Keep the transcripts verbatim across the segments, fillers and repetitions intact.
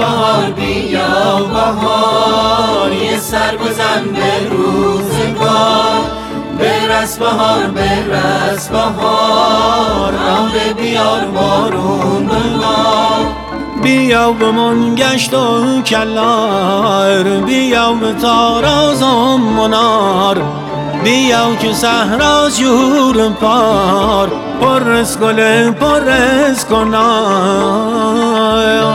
بهار بیا بهار، یه سر بزن به روزگار. برس بهار برس بهار، ابر بیار بارون ببار. بیا به منگشت و کلار، بیا به تاراز و منار. بیا که صحرا جور پار، پر از گل پر از کنار.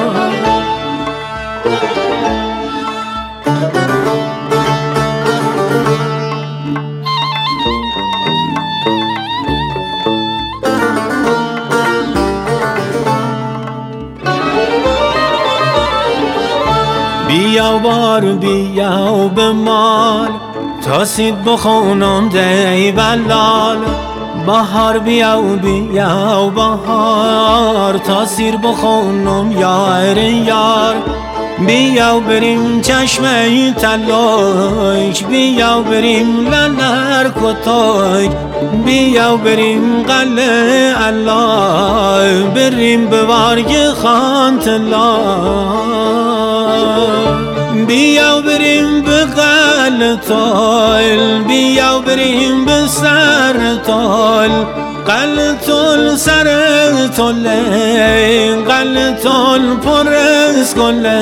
بیا بار بیا به مال، تا سید بخونم دی بلال. بهار بیا بیا بهار، تا سیر بخونم یار یار. بیا بریم چشمه تلاش، بیا بریم لنر کتاک. بیا بریم قلعه الله، بریم به وارگ خان تلا. بیا بریم به قلتال، بیا بریم به سرتال. قلتال سرتال قلتال پر از گله.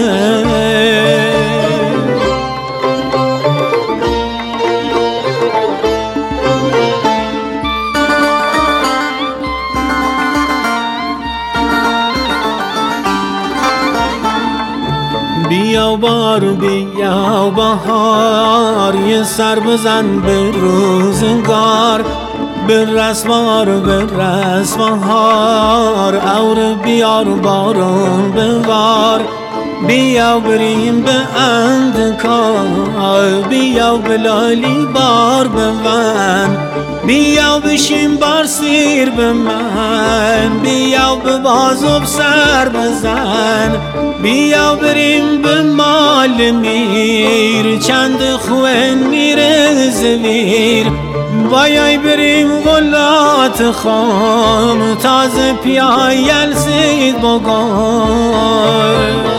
بیا بار بیا بهار، یه سر بزن به روزگار. برس بار برس بهار، اور بیار بارون ببار. بیا بریم به اندکار، بیا به لالی بار ببن. بیا بشیم بار سیر به من، بیا به بازم سر بزن. بیا بریم به مال میر، چند خوین میر زویر. بایای بریم غلات خام، تازه پیایل سید بگار.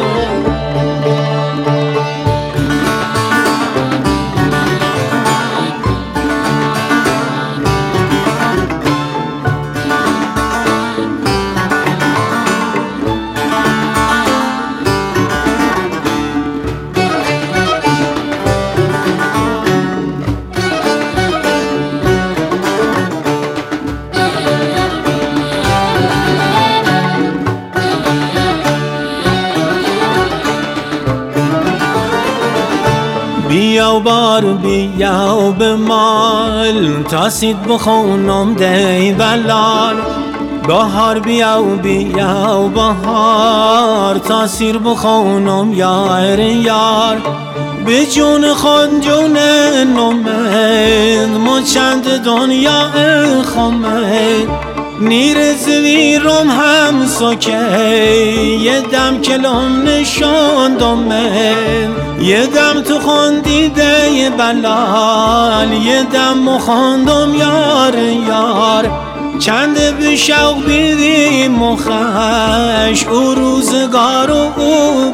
بیا بار بیا به مال، تا سید بخونم دی بلال. بهار بیا بیا بهار، تا سیر بخونم یار یار. به جون خود جون نومد، ما چند دنیا خمد. نیر زویرم هم سکه، یه دم کلم نشاندم من. یه دم تو خوندیده بلال، یه دم مخوندم یار یار. چند به شوق بیدیم مخش، او روزگار و او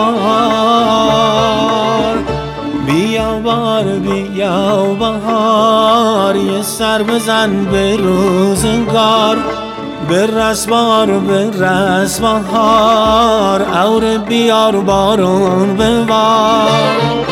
بهار. بیا بار بیا بهار، یه سر بزن به روزگار. برس بار برس بهار، اور بیار بارون ببار.